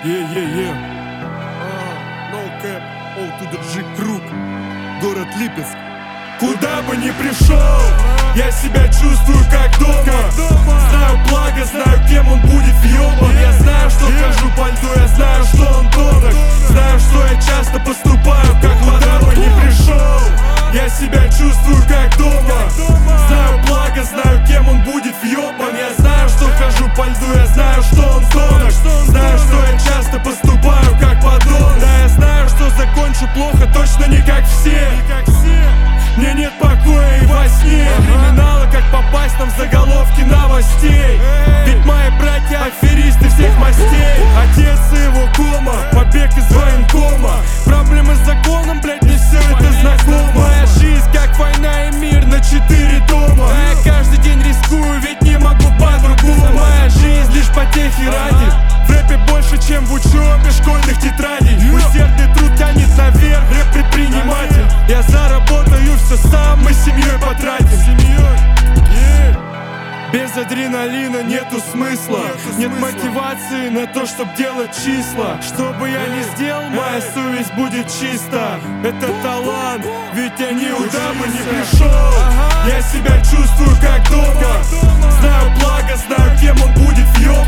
No cap, O2G Круг, город Липецк. Куда бы ни пришел, я себя чувствую как дома. Знаю благо, знаю, кем он будет въебан. Я знаю, что хожу по льду, я знаю, что он тонок. Знаю, что я часто поступаю как куда бы ни пришел, я себя чувствую как дома. Знаю благо, знаю, кем он будет въебан. Я знаю, что хожу по льду, я знаю, что он тонок. Знаю, что я часто поступаю как подонок. Да, я знаю, что закончу плохо, точно не как все. Мне нет покоя и во сне. Криминалы, как попасть нам в заголовки новостей. Ведь мои братья аферисты всех мастей. Отец и его кома, побег из военкома. Проблемы с законом, блять, мне все это знакомо. Моя жизнь как война и мир на 4 дома. А я каждый день рискую, ведь не могу по-другому. Моя жизнь лишь потехи ради. В рэпе больше, чем в учебе школьных тетрадей. Усердный труд тянет наверх, рэп-предприниматель. Я заработаю все сам, мы с семьей потратим. Без адреналина нету смысла. Нет мотивации на то, чтоб делать числа. Что бы я ни сделал, моя совесть будет чиста. Это талант, ведь я никуда бы не пришел. Я себя чувствую как дома. Знаю благо, знаю, кем он будет въебан.